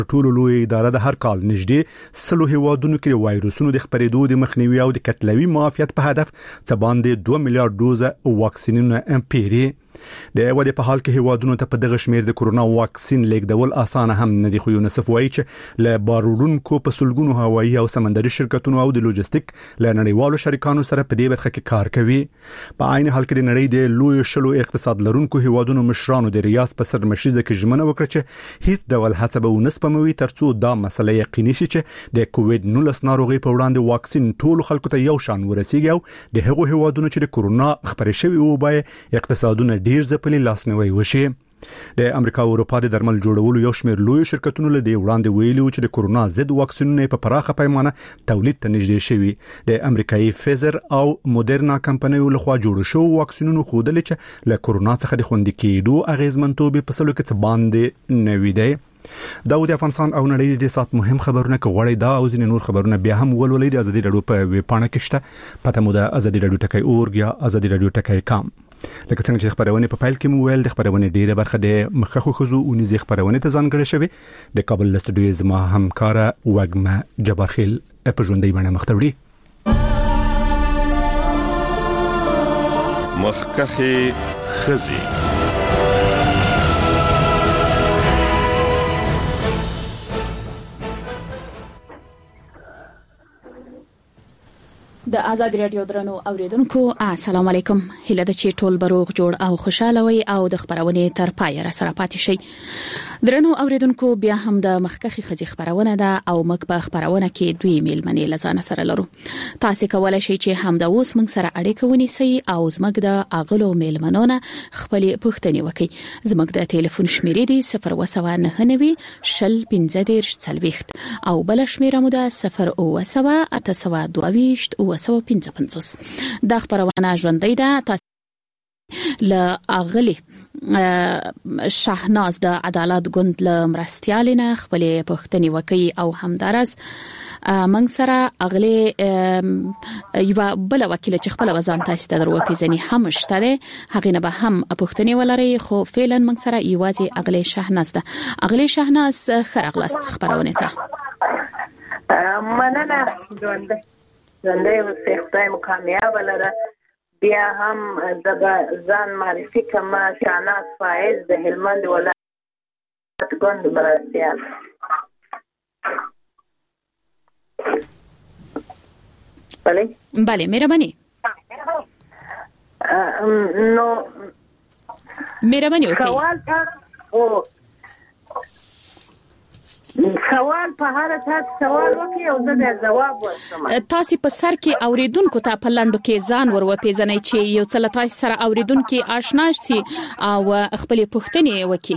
ټولو لوی اداره د هر کال نږدې 100 هیوادونو کې وایروسونو د خپرېدو د مخنیوي او د کتلوي معافیت په هدف څه باندې 2 میلیارډ ډوزه واکسینونه پیری د ودې په حال کې هیوادونو ته په دغه شمیر د کورونا واکسین لیږدول اسانه هم نه دي، خو یونیسف وایي چې له بارودونکو په سلګونو هوایي او سمندري شرکتونو او د لوجستیک له نړیوالو شریکانو سره په دې برخه کې کار کوي. په عین حال کې د نړۍ د لوی شلو اقتصاد لرونکو هیوادونو مشرانو د ریاض په سرمشيزه کې ژمنه وکړه چې هیڅ ډول هڅه به ونه سپموي ترڅو دا مسله یقیني شي چې د کووډ-19 ناروغي په وړاندې واکسین ټول خلکو ته یو شان ورسیږي او د هغو هیوادونو چې د کورونا خبرې شوی وبای اقتصادونه ډیر ځپلي لاسنیوي وشي. د امریکا او اروپا د درمل جوړولو یو شمېر لوی شرکتونو له دې وړاندې ویلي چې د کورونا ضد واکسینونه په پراخه پیمانه تولید ته نږدې شوي. د امریکایي فایزر او مودرنا کمپنیو لخوا جوړ شو واکسینونو خوندل چې له کورونا څخه د خوندي کېدو اغیزمنتوب په سلو کې څه باندې نوي دی. دا د افغانستان او نړۍ د سات مهم خبرونه کوي دا او ځینې نور خبرونه بیا هم ولولې د ازادي رادیو په ویب پاڼه کې شته. پته مو د ازادي رادیو ټکی اورګ یا ازادي رادیو ټکی کام. لکه څنګه چې خبرونه په فایل کې مو ویل د خبرونه ډیره برخه د مخخو خزو او نيزي خبرونه ته ځانګړې شوی. د کابل استودیو زما همکار وګمه جبارخیل په ژوندۍ باندې مختوړي مخکخه خزي د آزاد رادیو درنو اوریدونکو السلام علیکم. هیله ده چې ټول بروغ جوړ او خوشاله وي او د خبرونې تر پای را سره پاتې شي. درنو اوریدونکو بیا هم د مخکخي خزي خبرونه ده او موږ په خبرونه کې دوی میلمنې لزان سره لرو. تاسو کولای شئ چې هم د اوس موږ سره اړیکه ونیسئ او زموږ د اغلو میلمنونو خپل پوښتنې وکړي. زموږ د ټلیفون شمیرې دي 099 شل 15 40 او بل شمیره مو ده 0 822 دا خبرونه ژوندۍ ده. تاسو له اغلی شاهناز د عدالت ګوند له مرستيالینه خپل پوښتنې وکړي او همدارس موږ سره اغلی یو بل وکیل چې خپل وزن تاسو ته درو پیژني هم شته هغه نه به هم پوښتنې ولري خو فعلا موږ سره یوازې اغلی شاهناز ده. اغلی شاهناز خرغلست خبرونه ته مننه ژوندۍ زنده خدای مو کامیاب لره. بیا هم د ځان معرفي کما شاهناز فایز د هلمند ولایت ګوند مرستيال. بله مهرباني نو مهرباني وکړئ. سوال په هر تاسو سوال وکي او زه د جواب ورکوم. تاسو په سر کې اوریدونکو ته په لاندو کې ځان ور وپیژنئ چې یو څه لتاي سره اوریدونکو آشنا شي او خپل پوښتنې وکي.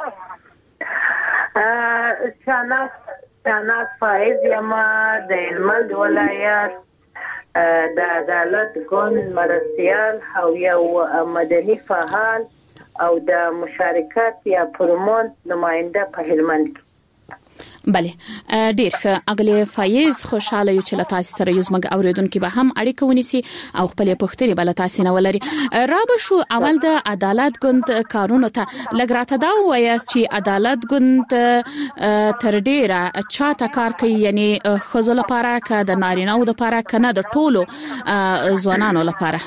شاهناز فایز یما د هلمند ولایت د عدالت ګوند مرستيال او یو مدني فعال او د مشارکت یا پرمون نماینده په هلمند کې. بله ډیر ښه. اغلی فایز خوشاله یو چې تاسو سره یو زموږ اوریدونکو به هم اړیکه ونیسي او خپل پوښتنې بل تاسو نه ولري. را به شو اول د عدالت ګوند کارونو ته لګراته دا وایي چې عدالت ګوند تر ډیره چاته کار کوي، یعنی خزو لپاره که د نارینه‌و لپاره کنه د ټولو ځوانانو لپاره.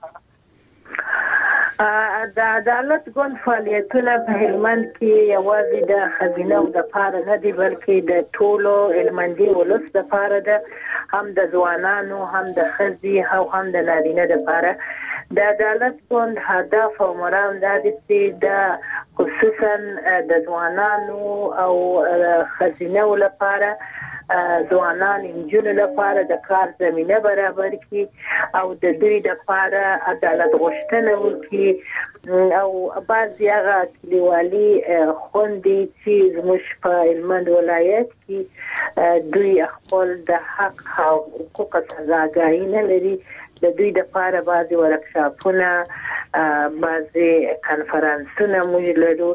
د عدالت ګوند فعالیتونه په هلمند کې یوازې د خزینه او د پاره نه دي بلکې د ټولو هلمندي ولس د پاره ده، هم د ځوانانو هم د خزي او هم د نارینه د پاره. د عدالت ګوند هدف او مرام دا دي چې د خصوصا د ځوانانو او خزینه لپاره ځوانان انجونو لپاره د کار زمينه برابر کی او د دوی د لپاره عدالت غوښتنه وکړي او بعضی هغه کلیوالي خوندې چې زموږ په هلمند ولایت کې دوی خپل د حق او حقوق سزاګانې نه لري. د دوی د لپاره بعضی ورکشاپونه بعضی کانفرنسونه موږ لرو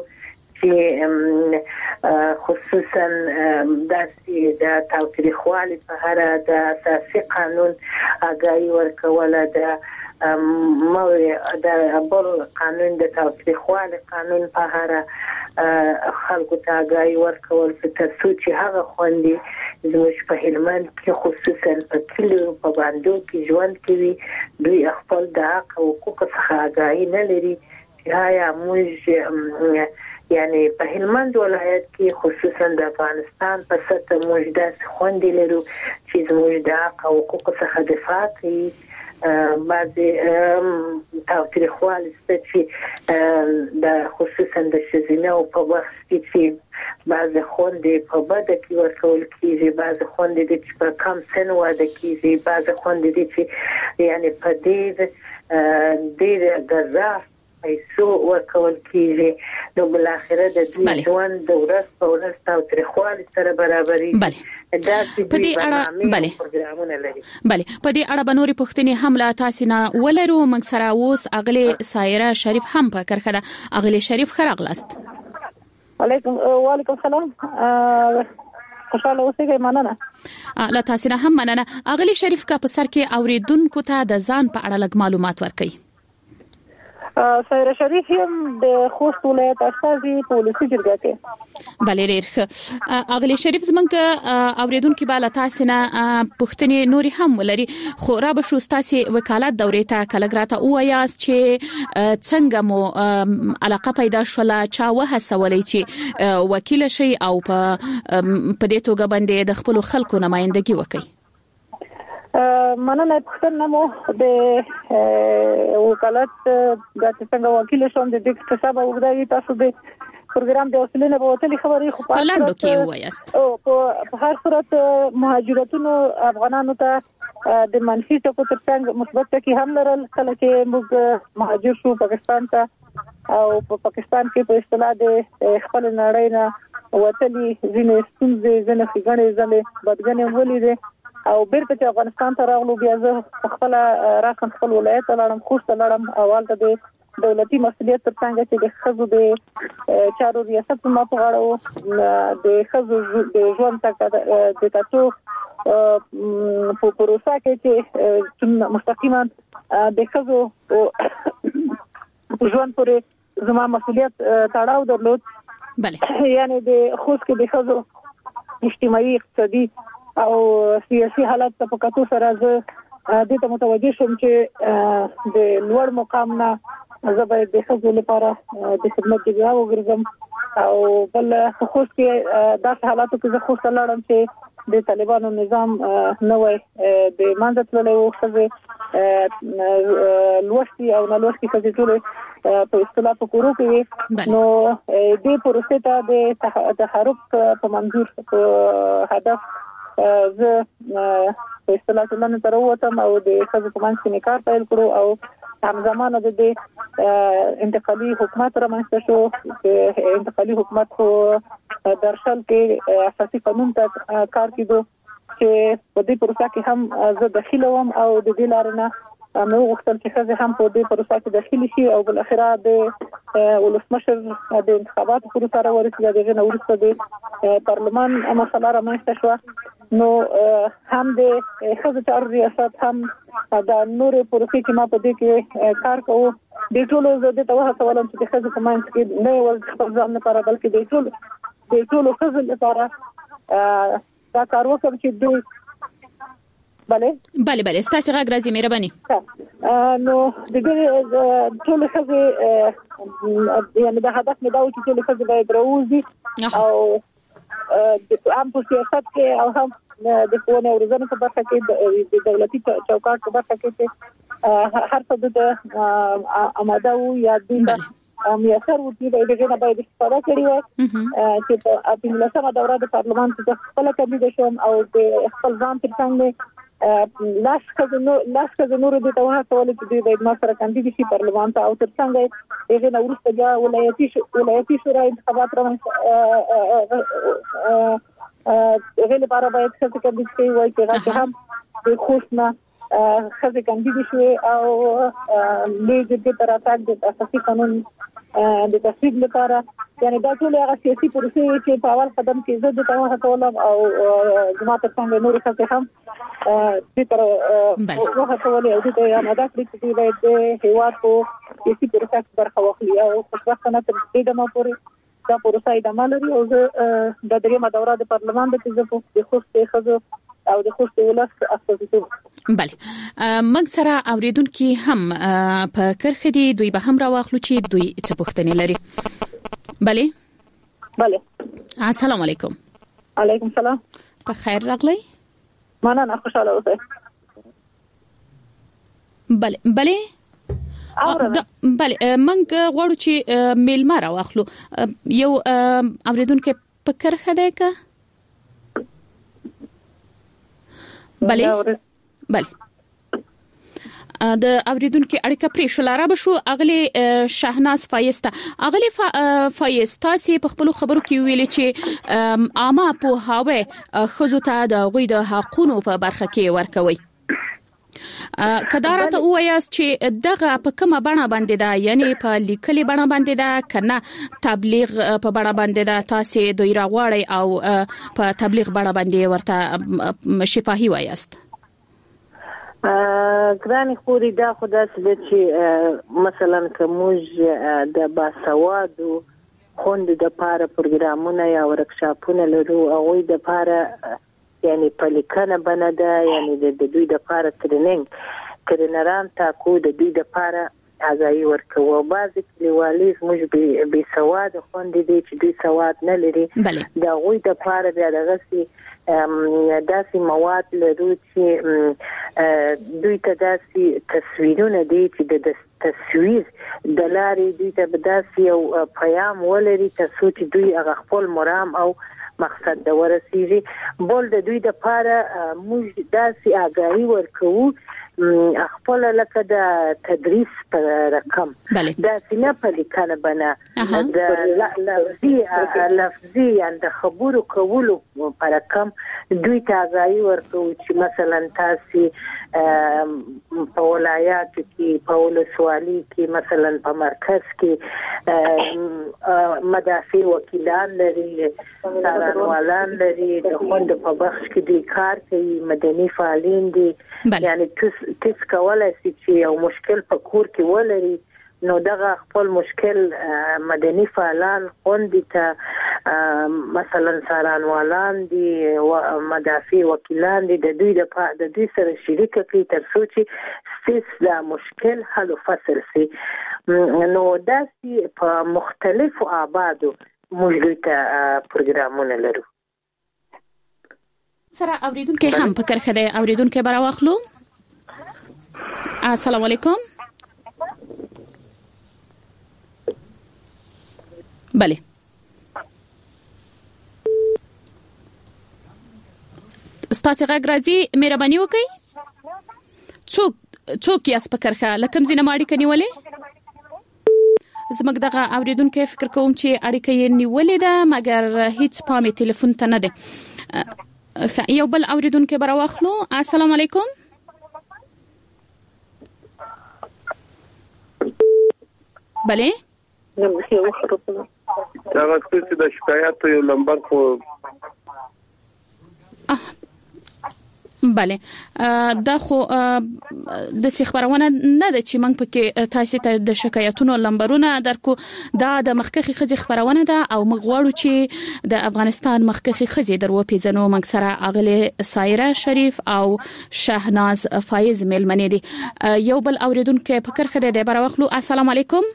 چې خصوصا د تاوتریخوالي په اړه د اساسي قانون اگاهي ورکول د بل قانون د تاوتریخوالي قانون په اړه خلکو ته غاي ورکول تر څو چې هغه خوندې زموږ په هلمند کې خصوصا په کلیو په باندې کې ژوند کوي دوی خپل د حقوق څخه غاي نه لري یا موږ یعنی په هلمند ولایت کې خصوصا د افغانستان په سطح موږ د خوندې لرو چې زموږ د حقوق څخه دفاع کوي بعضی تاوتریخوال چې د خصوصا د شزینه او په وخت کې بعضی خوندې په بده کې ورکول کیږي بعضی خوندې چې په کم سن واده کیږي بعضی خوندې چې یعنی په دې غزا پیسو ورکول کیږي نو بل اخره د دې ژوند د ورځ په ورځ تاوتریخوال سره برابرۍ دا په دې اړه پروګرامونه لري په دې اړه بنوري پښتني حمله تاسو نه ولرو موږ سره اوس اغلی سایره شریف هم په کرخه اغلی شریف خراغلاست وعلیکم السلام خوشاله اوسئ مننه لا تاسو نه هم مننه اغلی شریف کا په سر کې اوریدونکو ته د ځان په اړه لږ معلومات ورکړئ سایره شریف هم د خوست ولایت استازي پولیسي جرګه کې بلې ډېر اغلی شریف زمونږ اوریدونکو بالا تاسو نه پښتني نوري هم ولري خو را به شو تاسو وکالت دورې ته کلګراته وایاست چې څنګه مو علاقه پیدا شوله چا وهڅولې چې وکیل شي او په دې توګه باندې د خپل خلکو نمائندګي وکړي مننه پښتنه مو د وکالت د څنګه وکیل شوم د دې حساب وګړي تاسو د پروګرام د وسیلې په وتلې خبرې خو په لاندو کې وایست او په هر صورت مهاجرتونو افغانانو ته د منفي ټکو ترڅنګ مثبت ټکي هم لرل کله چې موږ مهاجر شو پاکستان ته او په پاکستان کې په اصطلاح د خپل نړۍ نه وتلې ځینې ستونزې ځینې څنګه ځلې بدګنې ولې او بیرته چې افغانستان ته راغلو بیا زه خپل راکم خپل ولایت لړم خوست لړم اول ته د دولتي مسؤلیت ترڅنګ چې د خزو د چارو ریاست ما په غاړه د خزو د ژوند تک د تاسو په پروسه کې چې مستقیما د خزو ژوند پورې زما مسؤلیت تړاو درلود بله یعنی د خوست کې د خزو اجتماعي اقتصادي او سیاسي حالت په کتو سره زه د ته متوجه شوم چې د لوړ مقام نه زه باید د خپل لپاره د خدمت دی وګرځم او بل خصوص کې د حالاتو کې زه خو ستلم چې د طالبانو نظام نه وای د منځ تللې وخت لوستي او نه لوستي کې ټول په اصطلاح په کورو کې نو د پروسې ته د تحرک په منظور په هدف زه په اصطلاح څنګه تر وته او د خزو په منځ کې کار پیل کړو او همزمانه د انتقالي حکومت رامنځته شو چې انتقالي حکومت خو درشل کې اساسي قانون ته کار کیدو چې په دې پروسه کې هم زه داخله وم او د دې لارنه نو وختل چې خزه هم په دې پروسه کې داخلي شي او بل اخره د ولسمشر د انتخاباتو پروسه راورسېږي دغه نو ورسته د پارلمان مسله رامنځته شو نو هم د خزه چار ریاست هم د نور پروسې کې ما په دې کې کار کوو د ټولو زه د توه سوالم چې خزه په منځ کې نه ول خپل ځان لپاره بلکې د ټولو خزه لپاره دا کار وکړم چې دوی بله ستاسو غږ راځي مهرباني نو د دې ټول خزه یعنی د هدف مې دا و چې ټول خزه باید راوځي او د عام په سیاست کې او هم د ښوونې او روزنې په برخه کې د دولتي چوکاټ په برخه کې هر څه د آماده وو یا د میسر وتی د دې نه باید استفاده کړی وای چې په اپلیکیشن دوره د پارلمان څخه خپل کاندید شوم او د خپل ځان ترڅنګ لاس کزه نور د توه ټول چې د ما سره کاندید شي پارلمان ته او ترڅنګ دغه نو ورسته بیا ولایتي شورا انتخابات راوړل هغه لپاره باید څه کاندید شي وای چې هم د خوشنه خزه کاندید شي او لږ د تراتاک د اساسي قانون د تصویب لپاره یعنی دا ټول هغه سیاسي پروسې چې په اول قدم کې زه د توه ټولم او جماعت څنګه نور څه هم د تر وخت ټول او د آماده کړی چې باید هیواد په سیاسي پروسې برخه واخلي او په وخت نه تر دې دمه پورې دا پروسه ادامه لري او د دریمه دوره د پارلمان د تجربه د خوستي خزو او د خوستي ولس استازیتوب. بله موږ سره اوریدونکو هم په کرخه دي دوی به هم راوخلو چې دوی څه پوښتنې لري. بله السلام علیکم. علیکم السلام. په خیر راغلی. مننه خوشاله اوسئ. بله موږ غواړو چې میلمه راوخلو. یو اوریدونکو په کرخه ده که بله د اوریدونکو اړیکه پرې شو لاره بشو. اغلی شهناز فایستا اغلی فایستا سي په خپل خبرو کې ویل چې عامه په هاوی خزو ته د غوي د حقونو په برخه کې ورکوي. کدارته وایاست چې دغه په کومه بڼه باندې ده، یعنی په لیکلي بڼه باندې ده کنه تبلیغ په بڼه باندې ده؟ تاسو دوی راغواړي او په تبلیغ بڼه باندې ورته شفاهي وایاست؟ ګراني خوري دا خدای چې مثلا کومج د باسوادو خوند د پاره پروګرامونه یا ورکشاپونه لرو او د پاره یعنی په لیکنه بنده یعنی د دوی د پاره ترینران تاکو د دوی د پاره ازای ورکو. بعضی کلیوالي موږ به سواد خوند دي چې دوی سواد نه لري دا غوي د پاره بیا دغه داسې مواد لرو چې دوی ته داسې تصویرونه دي چې د تصویر د لارې دوی ته داسې یو پیام ولري چې دوی هغه خپل مرام او مقصد د ورسیږي. بول د دوی د پاره موږ داسې آگاهی ورکو خپل لکه د تدریس پر رقم دا سینه په لیکنه بنا د لفظي یعنی د خبرو کولو پر رقم دوی ته آگاهی ورکو چې مثلا تاسو په ولایت کې په ولسوالۍ کې مثلا په مرکز کې مدافع وکیلان لري، څارنوالان لري، د خوند په بخش کې دوی کار کوي، مدني فعالین دي. یعنی تاسو کولای شئ چې یو مشکل په کور کې ولري نو دغه خپل مشکل مدني فعالان خوندي ته مثلا څارنوالان دي او مدافع وکیلان دي د دوی سره شریک کوي تر څو چې دا مشکل حل او فصل شي. نو داسې په مختلفو آبادو موږ ته پروګرامونه لرو. سره اوریدونکو هم په کرخه ده اوریدونکو براواخلو. السلام علیکم. بله ستاسو غږ راځي، مهرباني وکړئ. څوک یاست په کرخه لکم زینه ماړی کنيولې؟ زموږ دغه اوریدونکو فکر کوم چې اړیکه یې نیولې ده مګر هیڅ پامه ټلیفون ته نه ده. یو بل اوریدونکو براواخلو. السلام علیکم. بله دا وخت د شکایت یو نمبر خو بله دا خو د خبرونه نه ده چې موږ پکې تاسو ته د شکایتونو نمبرونه درکو. دا د مخکخي خزي خبرونه ده او موږ غواړو چې د افغانستان مخکخي خزي درو پیژنو. موږ سره اغله سایره شریف او شهناز فایز ملمنې دي. یو بل اوریدونکو په کرخه ده براوخلو. السلام علیکم.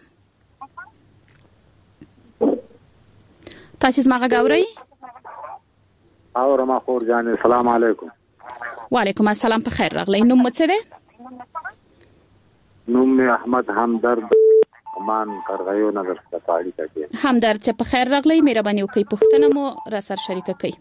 تاسو زما غاوري او رما خور جان. السلام علیکم. وعلیکم السلام. په خیر راغلی. نوم څه دی؟ نوم احمد همدرد امان قرغیو نظر ستاړي کوي. همدرد څه په خیر راغلی. مهرباني وکړئ پوښتنه مو را سره شریک کړئ.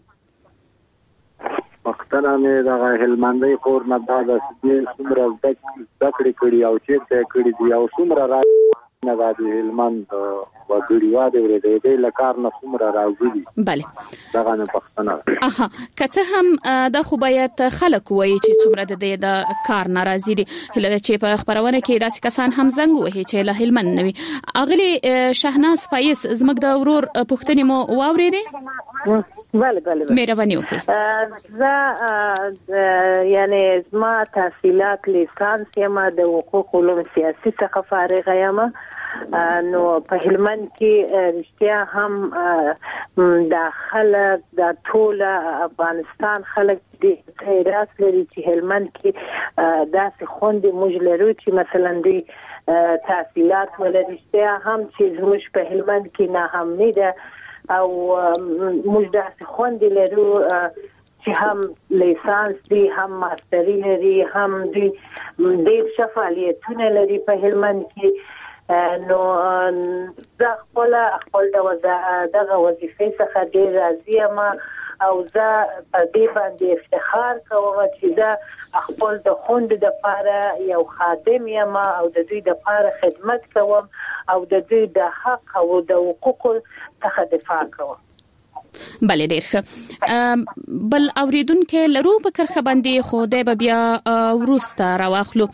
پښتنه مې د هلمندۍ خور نه دا د څومره ذکر کړی او چې ته کړی دی او څومره را نه د هلمند وګړي واده د لکار نه څومره راځي. بله دا نه پښتنه کته هم د خو باید خلک وایي چې څومره د کار ناراضي دي. هله چې په خبرونه کې داسې کسان هم زنګ وهي چې له هلمند نوي. اغلی شهناز فایز زموږ د ورور پښتنې مو واورېدې؟ بله مهرباني وکړئ. زه یعنی زما تحصیلات لیسانس یم د حقوق علوم سیاسي څخه فارغه یم نو په هلمند کې رښتیا هم د خلک د ټول افغانستان خلک د خیرات لري چې هلمند کې داسې خوندې موږ لرو چې مثلا د تحصیلات ولري رښتیا هم چې زموږ په هلمند کې نه هم نه ده او موږ داسې خوندې لرو چې هم لیسانس دي هم ماستری لري هم ډېر ښه فعالیتونه لري په هلمند کې نو زه خپل دغه وظیفې څخه ډېر راضي یم او زه په دې باندې افتخار کوم چې زه خپل د خوند د لپاره یو خادم یم او د دوی د لپاره خدمت کوم او د دوی د حق او د حقوقو څخه دفاع کوم. بله ډیر ښه بل اوریدونکو لرو په کرخه باندې خو د بیا وروسته راواخلو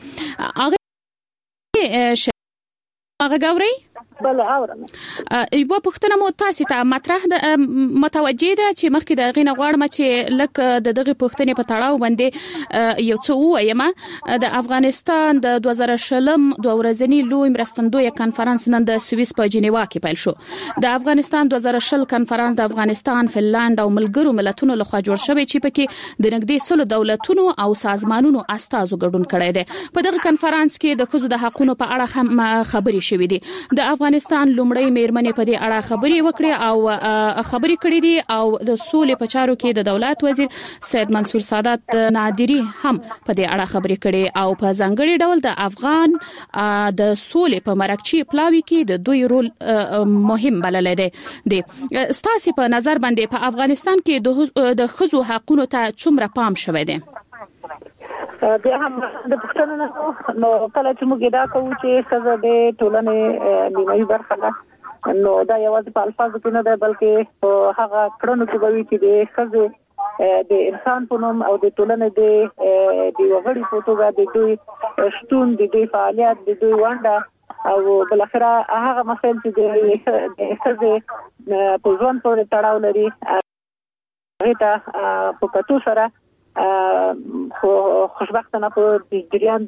هغه غوري بل اورم یو پښتنه مو تاسو ته مطرح د متوجه ده چې مخکې د غینه غواړم چې لکه د دغه پښتنې په تړاو باندې یو څه وایم د افغانستان د 2020 د ورځنی لوی مرستندوی کانفرنس نن د سویس په جنیوا کې پیل شو د افغانستان 2020 کانفرنس د افغانستان فنلند او ملګرو ملتونو لخوا جوړ شوی چې پکې د نږدې 100 دولتونو او سازمانونو استازو ګډون کړی دی په دغه کانفرنس کې د ښځو د حقوقو په اړه هم خبرې شوې دي د افغانستان لومړی میرمنې په دې اړه خبرې وکړې او خبرې کړې دي او د سولې په چارو کې د دولت وزیر سید منصور سادات نادری هم په دې اړه خبرې کړې او په ځانګړي ډول د افغان د سولې په مرکچی پلاوي کې د دوی رول مهم بلل دي ستاسو په نظر باندې په افغانستان کې د ښځو حقوقو ته څومره پام شوی دی؟ بیا هم د پښتنو نو کله چې موږ دا کوو چې څنګه د ټولنې نیمایي برخه ده نو دا یوازې په الفاظو کې نه ده بلکې هغه کړنو کې به وي چې د ښځې د انسان په نوم او د ټولنې د وګړي په توګه د دوی شتون د دوی فعالیت د دوی ونډه او بل اخره هغه مسایل چې د ښځې په ژوند پورې تړاو لري هغه په کتو سره خو خوشبختانه په جریان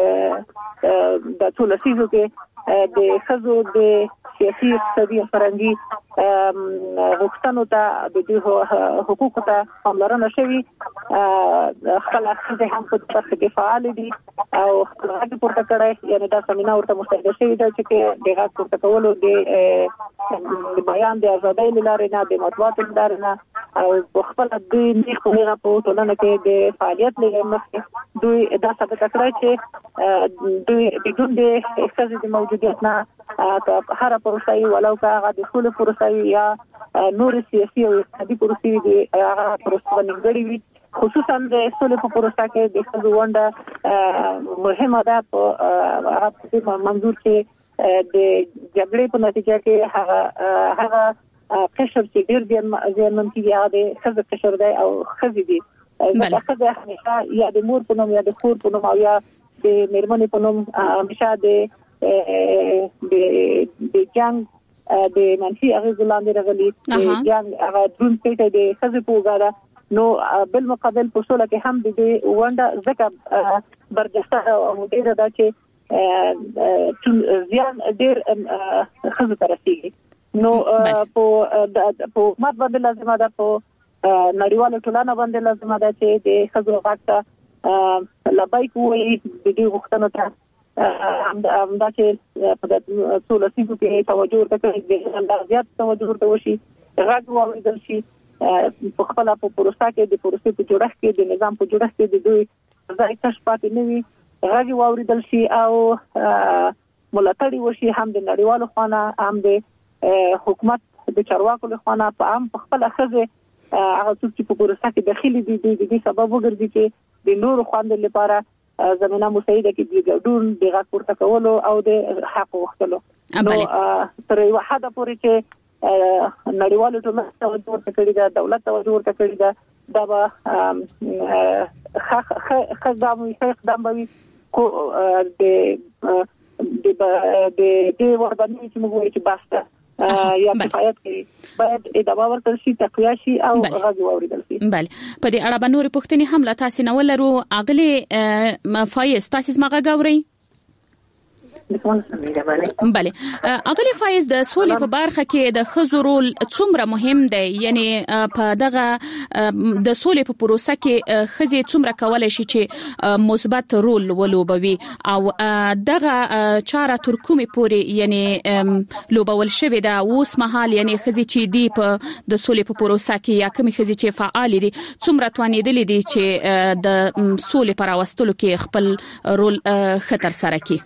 د ټول سیزو کې د ښځو د سیاسي اقتصادي فرهنګي غوښتنو ته د دوی حقوقو ته پاملرنه شوي خپل ښځې هم په برخه کې فعال دي او خپل غږ پورته کړی یعنی دا سیمینار ورته مستحده شوی دی چې د غږ پورته کولو د بیان د ازادۍ لارې نه د مطبوعاتو لارې نه او خپل د نیخوغه په ټولنه کې د فعالیت لري مخکې دوی دا ثابت کړی چې دوی بدون د ښځې د موجودیت نه هر پروسه ولو که هغه د ټول پروسه یا نور سیاسي او اقتصادي پروسې دي هغه پروسه نیمګړې وي خصوصا د سولې په پروسه کې د ښځو ونډه مهمه ده په هغه منظور کې د جګړې په نتیجه کې هغه قشر چې ډېر زیانمن کیږي هغه د ښځو قشر دی او ښځې دي نو ښځه همیشه یا د مور په نوم یا د خور په نوم او یا د میرمنې په نوم همیشه د جنگ د منفي اغیز لاندې راغلي د جنگ هغه درون پیټه د ښځې په وګړه نو بل مقابل په سوله کې هم د ونډه زکه برجسته او ډیره ده چې زیان ډیر ښځو ته رسیږي نو په حکومت باندې لازمه ده په نړیواله ټولنه باندې لازمه ده چې د ښځو حق ته لبیک وایي د دې غوښتنو ته همدا چې په ټول سیمو کې توجه ورته د زیات توجه ورته وشي غږ واوریدل شي په خپل په پروسه کې د پروسې په جوړښت کې د نظام په جوړښت کې د دوی ځای تش پاتې نه وي غږ واوریدل شي او ملاتړ وشي هم د نړیوالو خانه هم د حکومت د چارواکو له خانه په عام په خپل ښځه هغه څوک چې په پروسه کې داخلي دي د دې سبب وګرځي چې د نورو خواندې لپاره زمينه مساعده کې د ګډون د غږ پورته کولو او د حق غوښتلو نو تر یو حد پورې چې نړیوالو ټولنې توجه ورته کړې ده دولت توجه ورته کړې ده دا به خدام به کو د وربنې چې موږ وایو چې باسته یا کفایت کوي باید ادامه ورکړل شي تقویه شي او غږ واوریدل شي. بله په دې اړه به نور پوښتنې هم لا تاسو نه ولرو اغلی فایز تاسو ما غږ اورئ بله اغلی فایز د سولې په برخه کې د ښځو رول څومره مهم دی یعنی په دغه د سولې په پروسه کې ښځې څومره کولای شي چې مثبت رول ولوبوي او دغه چاره تر کومه پورې یعنی لوبول شوی دا اوس مهال یعنی ښځې چې دی په د سولې په پروسه کې یا کومې ښځې چې فعال دي څومره توانېدلې دي چې د سولې پر واستلو کې خپل رول خطر سره کوي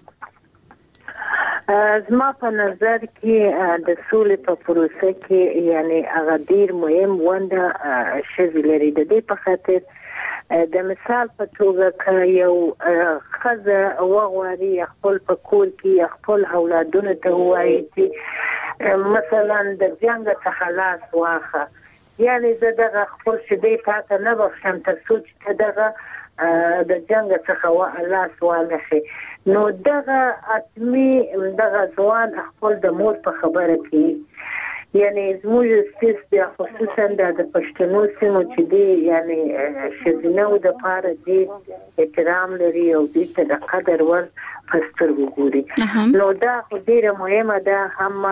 زما په نظر کې د سولې په پروسه کې یعنی هغه ډیر مهم ونده شوی لري د دې په خاطر د مثال په توګه یو خزه وغواري خپل په کور کې خپل اولادونو ته وایي چې مثلا د جنگ څخه خلاص واخه یعنی زه خپل شدې پاته نه بخښم تر څو چې دغه د جنگ څخه خلاص وانه نو دغه اتمی دغه ځوان خپل د مور په خبره کې یعنی زموږ سیستم خصوصا د پښتنو سیمو چې دی یعنی شذنو د پاره دی احترام لري او د قدر ور پستر وګوري نو دا ډیره مهمه ده هم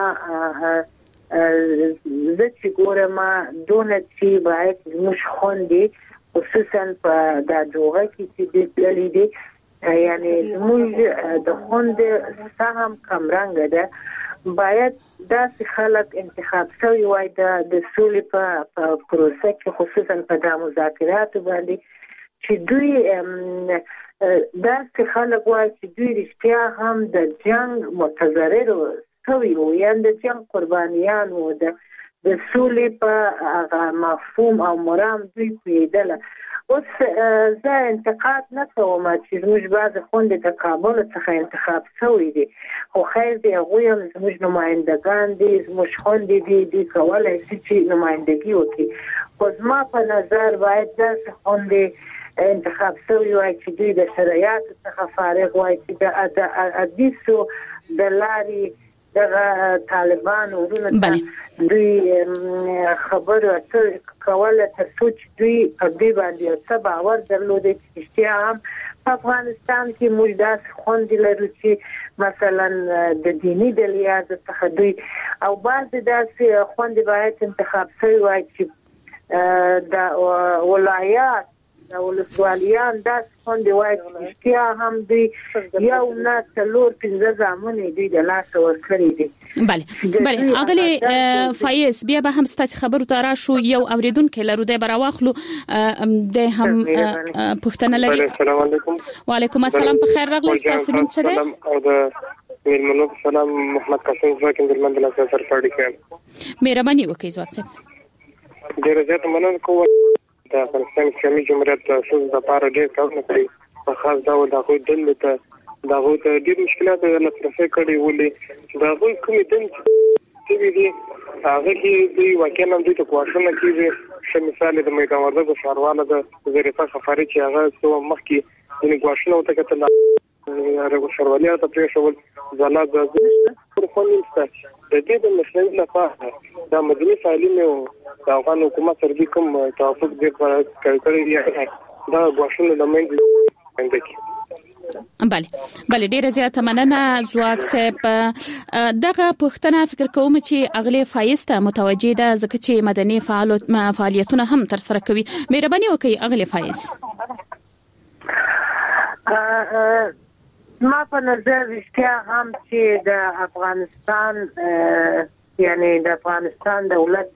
زه چې ګورم دونه چې باید مش خوندې خصوصا په د دوغه کې چې دی دي یعنی موږ د خوند سهم کم رنګ ده باید داسې خلک انتخاب شوی وای د سولې په پروسه کې خصوصا په د مذاکراتو باندې چې دوی داسې خلک وای چې دوی رښتیا هم د جنگ متضرر شوی وو یا د جنگ قربانیان وو د سولې په مفهوم او مرام دوی پیدل اوس زه انتقاد نه کوم چې موږ بعض خوندې د کابل څخه انتخاب شوی دي خو خیر دی هغوی هم زموږ نمایندگان دي زموږ خوندې دي کولای شي چې نمایندګي وکړي خو زما په نظر باید داسې خوندې انتخاب شوی وای چې دوی د شرایطو څخه فارغ وای چې د حدیثو د لارې د طالبان ورونه دوی خبره کوله تر څو چې دوی په دې باندې څه باور درلودي چې اشتیا هم په افغانستان کې موږ داسې خوندې لرو چې مثلا د دیني د لیاز څخه دوی او بعض داسې خوندې باید انتخاب شوی وای چې د ولایات د ولسوالیان داسې خوندې وای چې اشتیا هم دوی یو نه څلور پنځه زامنې دوی د لاسه ورکړي دي بله اغلی فایز بیا به هم ستاسو خبرو ته راشو یو اوریدونکو لرو د براواخلو د هم پښتنه لري السلام علیکم وعلیکم السلام په خیر راغلی تاسو نوم څه دی او د میرمنو سلام محمد قاسم زواک اندرمن د لاسه سر پاړی کوم مهرباني وکړئ زواک صاحب ډیر زیات مننه کوم د افغانستان اسلامي جمهوریت د ټول د لپاره ډېر کارونه کوي په خاص ډول د غوښ دل ته د غوښ د ډېر مشکلات د لاسرسي کړي ولې د غوښ کومې دل چې دي هغه کې دوی واقعا دوی ته کوښښونه کوي چې مثال د میدان وردګو ښاروال د وزارت خبري چې هغه څو مخکې د کوښښونه ته کتل هغه ښاروالي ته پریښول ځلا د پرفورمنس د دې د مسلې لپاره د مدني فعالینو د افغان حکومت سره کوم توافق دی کړی دی دا غوښنه د منځ بله ډیره زیاته مننه زواک صاحب دغه پښتنه فکر کوم چې اغلی فایز ته متوجه ده ځکه چې مدني فعالیتونه هم تر سره کوي مهرباني وکړئ اغلی فایز ما په نظر رښتیا هم چې د افغانستان یعنی د افغانستان دولت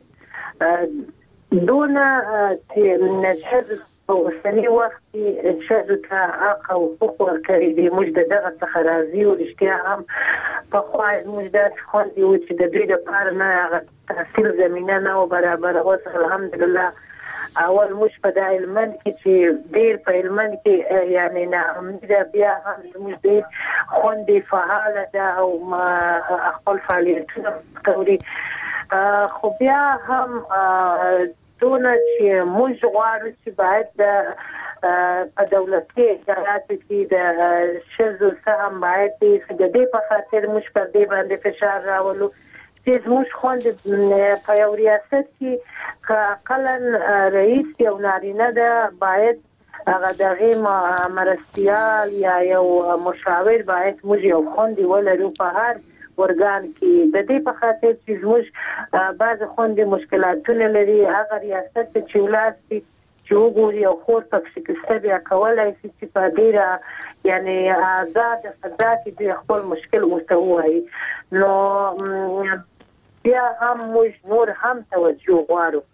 دونه چې نشد په اوسنی وخت کې شذ ته حق او حقوق ورکړي دي موږ دغه څخه راضي او رښتیا هم په خواهی موږ د خوندي و چې د دوی لپاره نه هغه تحصیل زمينه نه برابر اوس الحمدلله اول موږ په د علمند کې چې ډېر په علمند کې یعنی نه امید بیا هم موږ ډېر خوندي فعال ده او خپل فعالیتونه کوي خو بیا هم دونه چې موږ غواړو چې باید د دولتي اداراتو کې د شذو سهم باید د دې په خاطر موږ پر دې باندې فشار راولو چې موږ خوند په یو ریاست کې اقلا رئیس یو نارینه ده باید هغه دغه مرستيال یا یو مشاور باید موږ یو خوندې ولرو په هر ورګان کې د دې په خاطر چې موږ بعض خوندې مشکلاتونه لري هغه ریاست چې ولاسي چې وګوري او خور پکې کېسته بیا کولای شي چې په ډیره یعنی آزاد فضا کې د خپل مشکل مستوي نو بیا هم موږ نور هم توجه غواړو.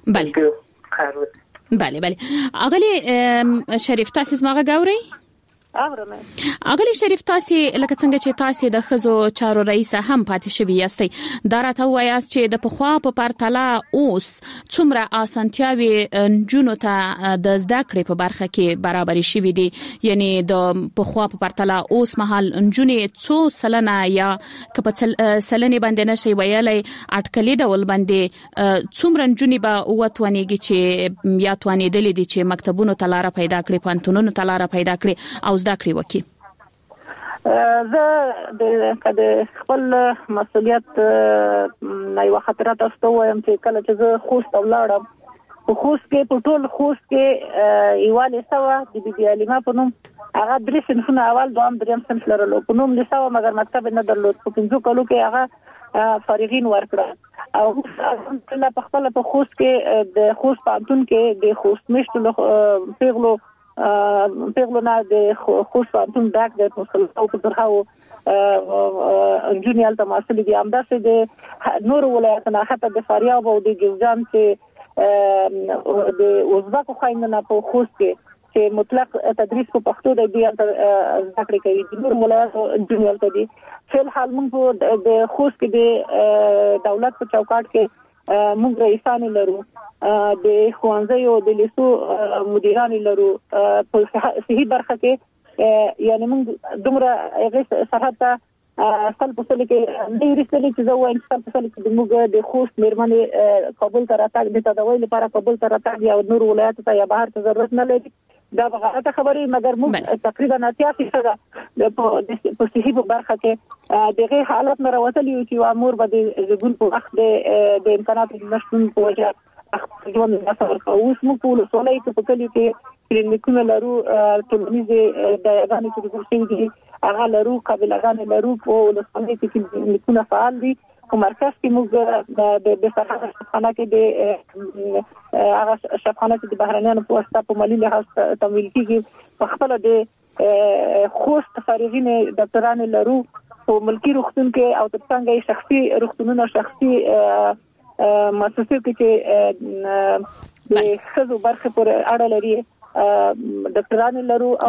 بله اغلی شریف تاسو زما غاوري اورمه اغلی شریف تاسو لکه څنګه چې تاسو د خزو چارو رئیس هم پاتې شوی یاستئ دا راته وایاست چې د پخوا په پرتله اوس څومره اسانتیاوي جنونو ته د زده کړې په برخه کې برابر شوي دي یعنی د پخوا په پرتله اوس مهال جنونې څو سلنه یا کپ سلنه باندې نشي ویلای اټکلې ډول باندې څومره جنونې به وټونیږي چې یا توانېدلې دي چې مکتبونو ته لار پیدا کړي پانتونونو ته لار پیدا کړي او زده کړې وکړي. زه د خپل مسؤلیت نه یو خطرات استوم چې کله چې زه خوست ولاړم په خوست کې په ټول خوست کې ایواله سوا د بي علما په نوم هغه درې صنفونه اول دوام دریم صنف لرلو په نوم لسوا مګر مکتب نه درلود په 5 کلو کې هغه فارغین ورکړه او کله په خپل په خوست کې د خوست پانتون کې د خوست مشتو پیغلو نه د خوست پانتون ډاک د مسلسل په طرحو انجنیال تماثل دي امداسه د نور ولایتونو حتی د فاریاب او د ګوزان چې د اوزبکو خاينه په خوست کې مطلق تدریس په پښتو د دې ذکر کوي د نور ولایتونو انجنیال ته دي فل حال موږ د خوست کې د دولت په چوکاټ کې موږ رئیسان لرو د خوانځيو د لیسو مدیران لرو په صحیح برخه کې یعنی موږ دومره هغه سرحد ته سل په سل کې د ریسلي چې زه وایم سل په سل کې موږ د خوست میرمنې کابل ته راتګ د تداوی لپاره کابل ته راتګ یا نور ولایت ته یا بهر ته ضرورت نه لري دا غلطه خبره مګر موږ تقریبا 80% په صحیح برخه کې دغه حالت نه راوتلی چې امور به د ژوند په وخت د امکاناتو نشټون په وجه ژوند مسافر اوس موږ په لسولای په کلی کې کلینیکونه لرو ټولنیزه دایګانې چې ګورشي دي هغه لرو قابلګان لرو په لسولای کې کلینیکونه فعال دي په مرکز کې موږ د شفاخانه کې د هغه شفاخانه چې د بهرانيانو په واسطه په مالی لحاظ تمویل کیږي په خپل د خوست فارغین ډاکټران لرو په ملکی روغتون کې او ترڅنګ شخصي روغتونونو شخصي مؤسسې کې د خزو برخه پر اړه لري ډاکټران لرو او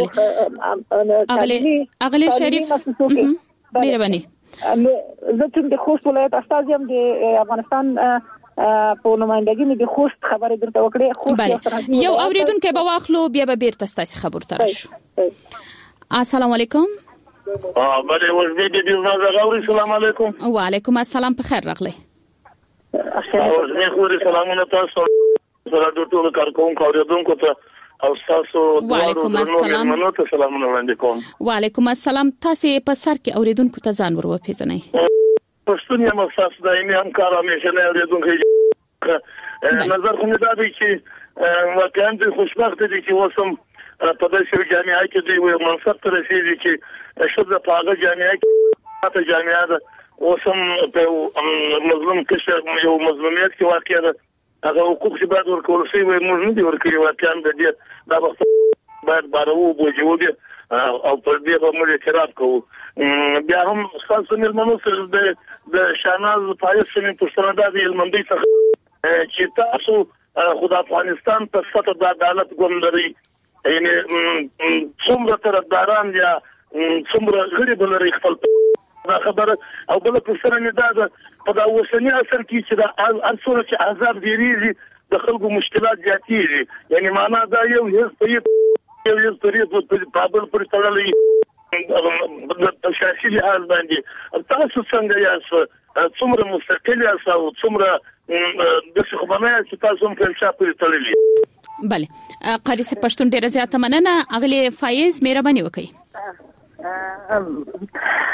اغلی شریف مهرباني زه چې د خوست ولایت استازیم د افغانستان په نمائندګۍ د خوست خبره درته وکړې یو اوریدونکو به واخلو بیا به بیرته ستاسو خبر تر شو. السلام علیکم. بله وزدی د نظر السلام علیکم. وعلیکم السلام په خیر راغلی. زه خوري سلامونه تاسو سره د ټول کارکونکو اوریدونکو ته او تاسو وعلیکم السلام نو ته سلامونه وړاندې کوم. وعلیکم السلام. تاسو په سر کې اوریدونکو ته ځان ور وپیژنئ. پښتون یم تاسو د اینې همکار همیشه نه اوریدونکو نظر خو نه دی چې واقعا د خوشبخت دي چې وسم په داسې جامعه کې دی یو منصب ته رسیدي چې شوزه په هغه جامعه کې په جامعه ده وسم په مظلوم کې یو مظلومیت کې واقع ده هغه حقوق چې باید ورکول شي وي موږ نه دی ورکړي واقعا د دې دا وخت باید بارو بوجودي او پر دې به موږ اعتراف کوو بیا هم خاصه ملمنو سره د شاناز پایس سمې پښتنه د علمندۍ څخه چې تاسو خدای افغانستان په سطح د عدالت ګوندري یعنی څومره طرفداران یا څومره غریب لري خپل خبره او بل پښتنه نه ده په دا اوسنی اثر کې چې دا ارسوله چې عذاب ډیریږي د خلکو مشکلات زیاتېږي یعنی معنا دا یو هیڅ طریق په بل پر تړلې د سیاسي لحاظ باندې تاسو څنګه یاست څومره مستقل یاست او څومره د څه خبرونه چې تاسو هم په شا پر تړلې. بله قاری صاحب پښتون ډیره زیاته مننه. اغلی فایز مهرباني وکړئ.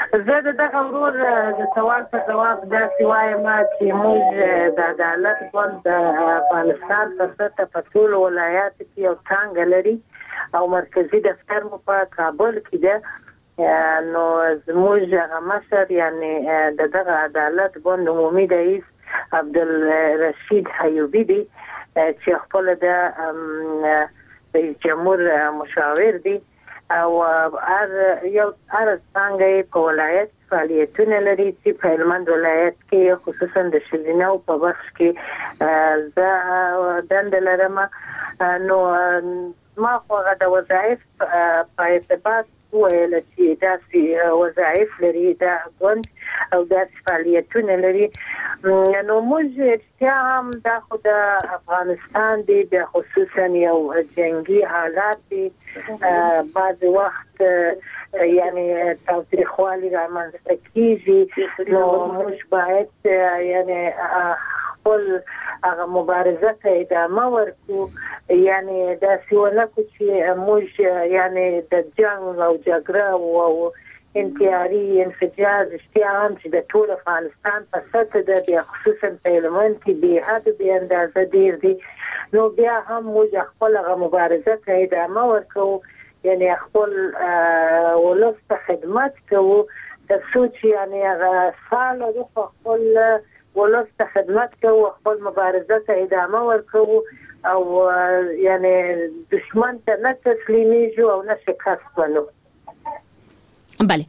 زه دغه ورور د سوال په جواب دا وایم چې موږ د عدالت غوښتنه د افغانستان په سطح په ټول ولایات کې یو څنګه لري او مرکزی دفتر مو په کابل کې ده. نو زموږ هغه مشر یعنی دغه عدالت غوښتنه عمومي رئیس عبدالرشید حیوبی دی چې خپل د رئیس جمهور مشاور دی او هر څنګه په ولایت فعالیتونه لري چې په هلمند ولایت کې خصوصا د شلینو په بخش کې د دند لرم. نو ما خو د وظایف په اعتبار ویل چې داسې وظایف لري دا غوند او داسې فعالیتونه لري. نو موږ چې هم د خود افغانستان دی د خصوصا یو جنگي حالات دی بعض وخت یعنی تاوتریخوالی رامنځته کیږي. نو موږ باید یعنی خپل هغه مبارزه ته ادامه ورکړو یعنی دا سیونه چې موږ یعنی د جنگ او جګړه او انتحاري انفجار اشتیام چې د ټول افغانستان په سطح د خصوصا په هلمند کې به حد به اندازه ډیر دي. نو بیا هم موږ خپل مبارزه ته ادامه ورکړو یعنی خپل ولس ته خدمت کوو د سوچ یعنی هغه سال د خپل ولس ته خدمت کوو خپل مبارزه ته ادامه ورکړو او یعنی دشمن ته نه تسلیمیږو او نه شکست ولو. بله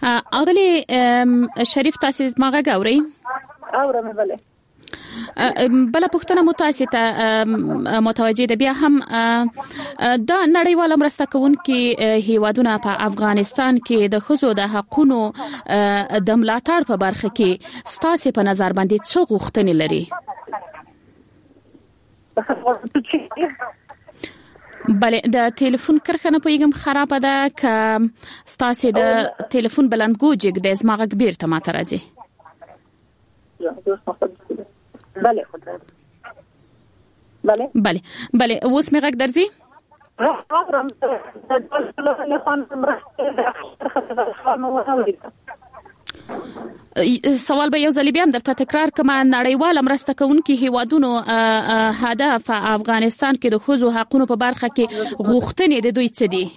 اغلی شریف تاسو زما غږ اورئ؟ اورم. بله بل پښتنه متاسفه متوجه ده بیا هم د نړیوال مرسته کوونکې هیوادونه په افغانستان کې د ښځو د حقوقو د ملاتړ په برخه کې ستاسو په نظر باندې څه غوښتنې لري؟ بله د ټلیفون کرخه نه پویګم خراب ده ک ستاسو د ټلیفون بلندګو جګ د زما غږ بیرته ماته راځي. بله بله بله بله اوس مې غږ درځي؟ سوال به یو ځل بیا درته تکرار کوم. نړیوال مرسته کوونکې هیوادونو هدف افغانستان کې د ښځو حقوقو په برخه کې غوښتنې د دوی څه دي؟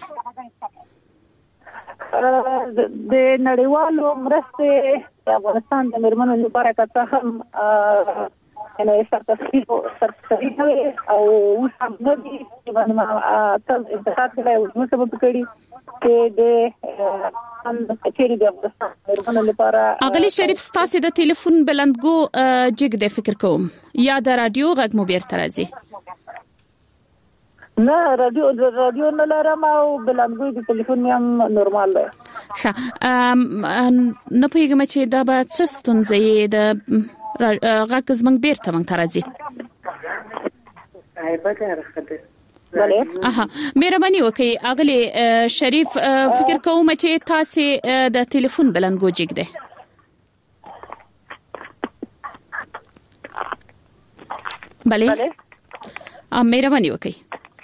د نړیوالو مرستې د افغانستان د میرمنو لپاره که هم یعنی سرتسری او هم نه دي چې باندې تل انتخاب کړی او موږ سبب کړی چې د هم کچېری د افغانستان میرمنو لپاره. اغلی شریف ستاسو د ټلیفون بلندګو جګ د فکر کوم یا د رادیو غږ مو بیرته راځي؟ نه رادیو نه لرم او بلندګو د ټلیفون هم نورمال دی. نه پوهیږم چې دا به څه ستونزې د غږ زمنګ بیرته مونږ ته راځي. بله مهرباني وکړئ اغلی شریف فکر کوم چې تاسو د ټلیفون بلندګو جګ دی. بله مهرباني وکړئ.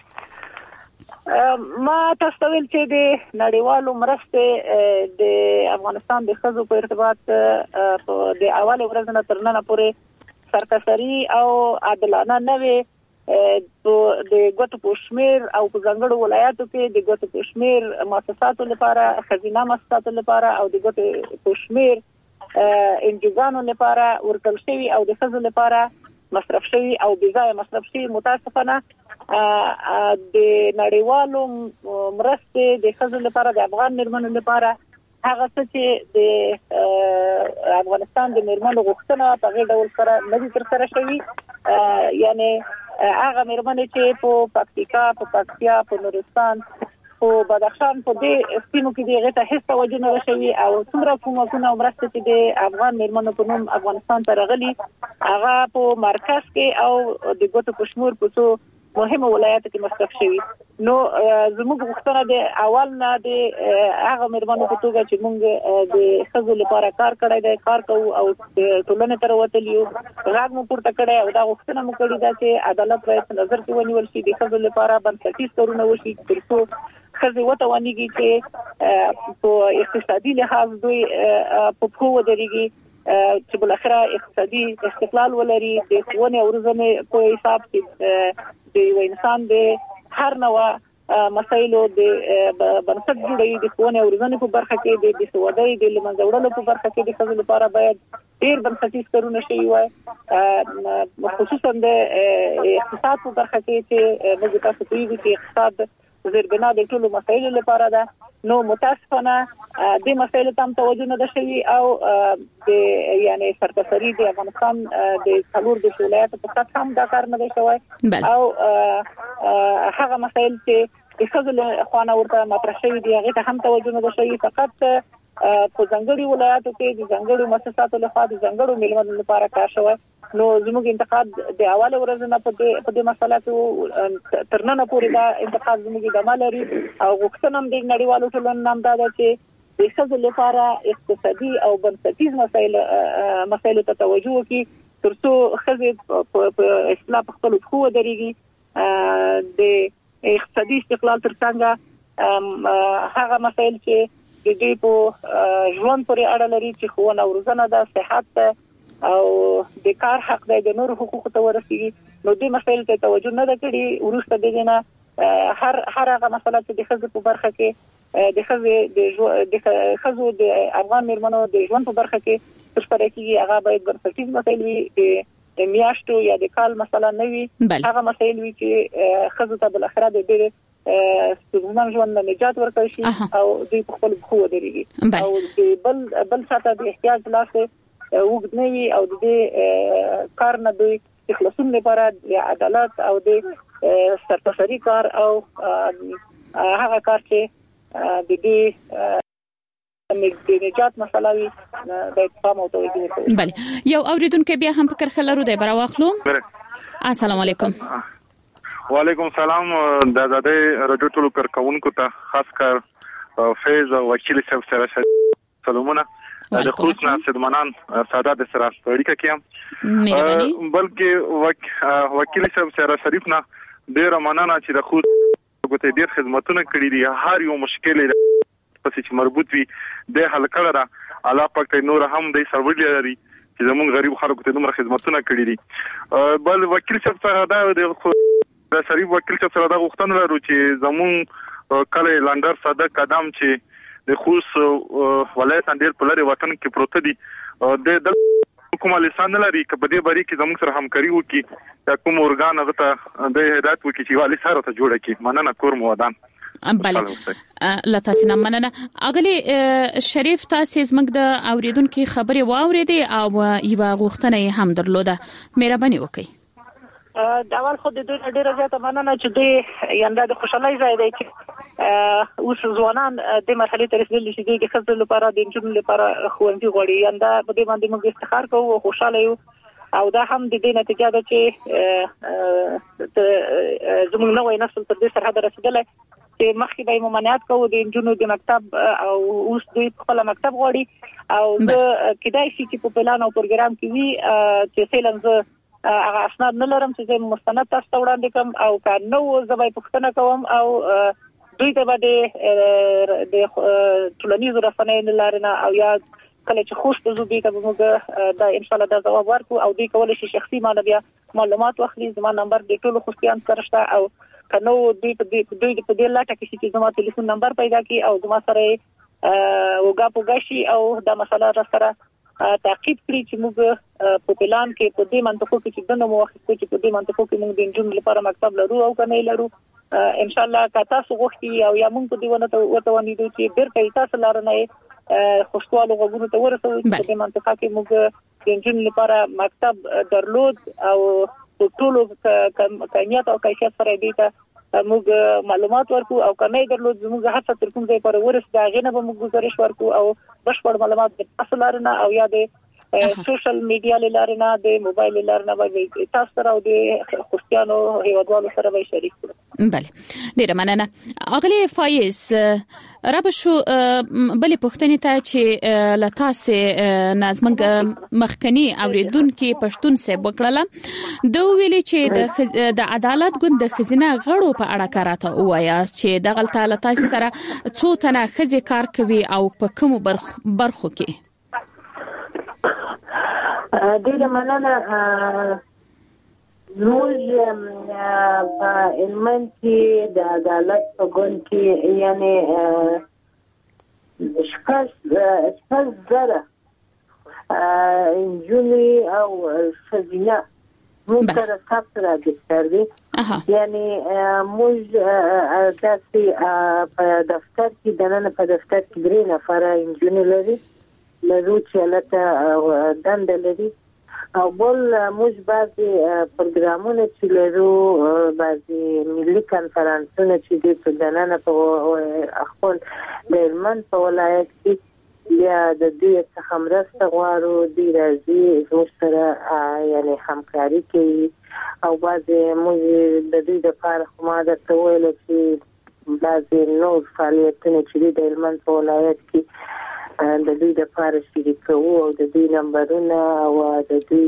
ما تاسو ویل چې د نړیوالو مرستې د افغانستان د ښځو په ارتباط د اوله ورځ نه تر نن پورې سرتسری او عادلانه نه وي. د ګوتو په شمیر او په ځنګړو ولایاتو کې د ګوتو په شمیر مؤسساتو لپاره خزینه مؤسساتو لپاره او د ګوتو په شمیر انجوګانو لپاره ورکړل شوی او د ښځو لپاره مصرف شوی او بځای مصرف شوی. متاسفانه د نړیوالو مرستې د ښځو لپاره د افغان میرمنو لپاره هغه څه چې د افغانستان د میرمنو غوښتنه په غیر ډول سره نه دي ترسره شوی. یعنی هغه میرمنې چې په پکتیکا په پکتیا په نورستان په بدخشان په دې سیمو کې دغه ته هیڅ توجه نه شوی او څومره کومه مرسته چې د افغان میرمنو په نوم افغانستان ته راغلي هغه په مرکز کې او د ګوتو په شمول په څو مهمه ولایت کې مصرف شوی. نو زموږ غوښتنه د اول نه د هغه میرمنو په توګه چې موږ د ښځو لپاره کار کړی دی کار کوو او ټولنې ته وتلیو غږ مو پورته کړی او دا غوښتنه مو کړې ده چې عدالت باید نظر کې ونیول شي د ښځو لپاره بنسټیز کارونه وشي ترڅو خزي وتوانيږي چې په اقتصادي لحاظ دوی په پوهه درېږي چې بل اخره اقتصادي استقلال ولري د ښوونې او روزنې په حساب کې د انسان د هر نوع مسایلو د بنسټ جوړوي د ښوونې او روزنې په برخه کې د بېسوادۍ د له منځه وړلو په برخه کې د ښځو لپاره باید ډېر بنسټیز کارونه شوي وای خصوصا د اقتصاد په برخه کې چې موږ تاسو ته ویلي چې اقتصاد زیربنا د ټولو مسایلو لپاره ده نو متاسفانه د مسایلو تام توجه نه ده شوي او د یعنی سرتاسري د افغانستان د څلور د ولایتونو په سطح هم دا کار نه دی شوی او هغه مسایل چې د ښځو له خوا ورته مطرح شوي دي هغه ته هم توجه نه ده شوی فقط په ځانګړي ولایتو کې د ځانګړو مؤسساتو لخوا د ځانګړو میلمنو لپاره کار شوی نو زموږ انتقاد د اوله ورځ نه په دې مسله کې تر نن پورې دا انتقاد زموږ د مالري او غوښتنه هم د نړیوالو ټولنو نام دا ده چې د ښځو لپاره اقتصادي او بنسټیز مسایلو ته توجه وکړي ترڅو ښځې په اصلاح په خپل خو درېږي د اقتصادي استقلال ترڅنګ هغه مسایل چې د دې په ژوند پورې اړه لري چې ښوونه او روزنه ده صحت او د کار حق د نور حقوق ته ورسیږي نو دې مسایل ته توجه نه کړي ورسته د نه هر هغه مسله چې د ښځو په برخه کې د ښځو د افغان میرمنو د ژوند په برخه کې ترسره کیږي هغه باید بنسټیز مسایل وي د میاشتو یا د کال مسله نه وي هغه مسایل وي چې ښځو ته بل اخره د ډېر ستونزمن ژوند نه نجات ورکړي شي او دوی په خپل خو درېږي او د بل ساته د احتیاج لاسه وګد نه وي او د کار نه دوی خلاصون لپاره د عدالت او د سرتاسري کار او هغه کار چې د دې د نجات مسله وي د پام او توجه ورکړي. بله یو اوریدونکو بیا هم فکر خلرو دی برا واخلو. السلام علیکم. وعلیکم السلام د آزادۍ رادیو ټولو کارکونکو ته خاص کار فیض او وکیل صاحب سره سلامونه د خوست ناصرمنان سادات سره اړیکه کیم بلکې وکیل صاحب سره شریف نه ډیر مننه چې د خوست کوته ډیر خدماتونه کړې دي هر یو مشکل پسې چې مربوط وي د حل کړه الله پاک ته نور هم د سرور لري چې زموږ غریب خلکو ته نور خدماتونه کړې دي بل وکیل صاحب سره د شریف وکیل صاحب سره دا غوښتنه لرو چې زموږ کله لندر صادق قدم چې د خوست ولایت اندیر په لري وطن کې پروت دي د حکومت لسان لري چې په دې بری کې زموږ سره همکاري وکړي کوم اورګان هغه ته د هدایت وکړي چې والی سره ته جوړه کړي مننه کور مودان بله لته مننه اغلی شریف تاسو زموږ د اوریدونکو خبري واوریدي او یو غوښتنه هم درلوده مهرباني وکړئ. دا اول خو د دوی ډیره زیاته مننه چې دوی ینده د خوشحالۍ ځای دی چې اوس ځوانان د مرحلې ته رسیدلي چې د ښځو لپاره د انجونو لپاره ښوونځي غواړي ینده په دې باندې موږ افتخار کوو او خوشاله یو او دا هم د دې نتیجه ده چې زموږ نوې نسل تر دې سرحد رسیدلی چې مخکې به ممانعت کوو د انجونو د مکتب او اوس دوی خپل مکتب غواړي او د کدای شي چې په پلان او پروګرام کې وي چې فعلا هغه اسناد نه لرم چې مستند تاسو ته وړاندې کوم او که نو زبې پوښتنه کوم او دوی ته به د ټولنیزو رسنیو لارنه او یا کله چې خوست زوبې ته موږ دا ان شاء الله دا جواب ورکو او دوی کولای شي شخصي معلومات واخلي زما نمبر د ټولو خوستیان سره شته او کنو دوی په دې لاټه کې چې زما ټلیفون نمبر پیدا کی او زما سره وګا پوګاشي او دا مسله را سره تعقیب کړی چې موږ په پلان کې په دې منطقو کې چې دنه موخه چې په دې منطقو کې موږ د انجون لپاره مکتب لرو او کنه لرو ان شاء الله که تاسو غوښتي او یا موږ په دې ونه وتوانیدو چې بیرته تاسو لارنه خوشحاله غوږونو ته ورسوي په دې منطقه کې موږ د انجون لپاره مکتب درلود او ټولو کمیت او کیفیت سره دې ته موږ معلومات ورکو او کنه درلود موږ هڅه تر کوم ځای پر ورس دا غنه به موږ گزارش ورکو او بشپړ معلومات د تاسو لارنه او یا د سوشل میډیا لارنه د موبایل لارنه به تاسو سره او د خوستیانو هیوادوالو سره به شریک کړو. بله ډیره مننه. اغلی فایز رابشو بلې پښتنې ته چې لتاسه نازمنګ مخکنی اوریدونکو پښتون سه وکړه د ویلي چې د عدالت ګوند د خزینه غړو په اړه کاراته وایا چې د غلطه لتاسه سره څو تنه خزي کار کوي او په کوم برخو کې ډیره مننه موږ په علمن کې د عدالت په ګوند کې یعنی شپږ زره انجونی او خزینه موږ سره ثبت راځي یعنی موږ تاسو په دفتر کې دنه په دفتر کې درې نفر انجونی لري چې لته دند لري او بل موږ بعضي پروګرامونه چې لرو بعضي ملي کانفرنسونه چې د دننه په خپل د علمن په ولایت کې یا د دې څخه مرسته غواړو د راځي زموږ سره یعنی همکاري کوي او بعضي موږ د دې لپاره کومه د تویل چې بعضي نور فعالیتونه چې د علمن په ولایت کې د دې لپاره شریکو او د دې نمبرونه او د دې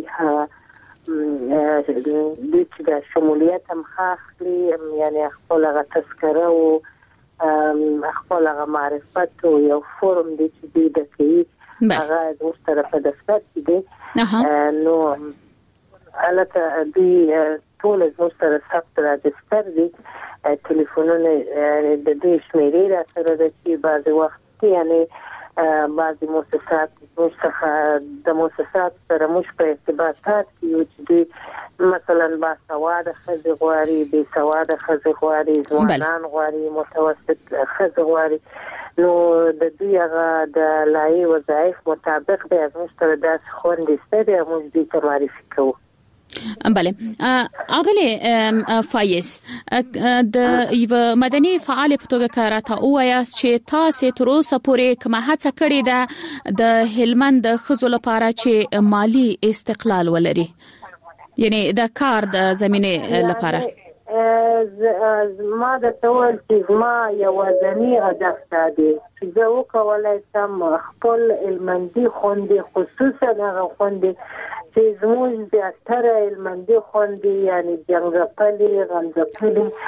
د شمولیت هم خاصلي یعنی خپل غا تذکره او خپل غا معرفت او یو فورم د چې د کوي هغه د مستره په دفتر کې دی نو البته د ټول مستره ثبت راځي دي ټلیفونونه د دې شمیرې را سره د چې بعض وخت یعنی بعضی مؤسسات د مؤسسات سره مش په ارتباطات کې چې مثلا باسواده خزي غواري بي سواده خزي غواري ځوانان غواري متوسط خزي غواري نو د دې هغه د لایي وظایف مطابق د مستر داس خوندې ستړي موږ دې معرفي کوو بله اغلی فایز د یو مدني فعال په توګه کاراته وایا چې تاسو تر اوسه پورې کومه هڅه کړې ده د هلمند د خزو لپاره چې مالی استقلال ولري یعنی د کار د زمينه لپاره ما د تول چې ما یو ځنی هدف دی چې زه وکولای شم خپل علمندي خوندې خصوصا هغه خوندې چې زموږ د اکثره علمندي خوندې یعنی جنګپلي غنځپلي